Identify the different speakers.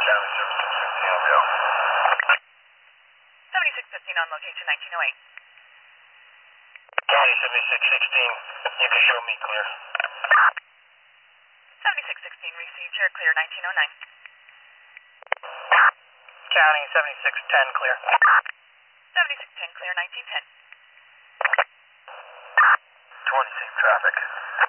Speaker 1: County 7615, I'll go.
Speaker 2: 7615 on location 1908.
Speaker 1: County 7616, you can show me clear.
Speaker 2: 7616 received, you're clear 1909.
Speaker 1: County 7610, clear.
Speaker 2: 7610 clear 1910.
Speaker 1: 20 safe traffic.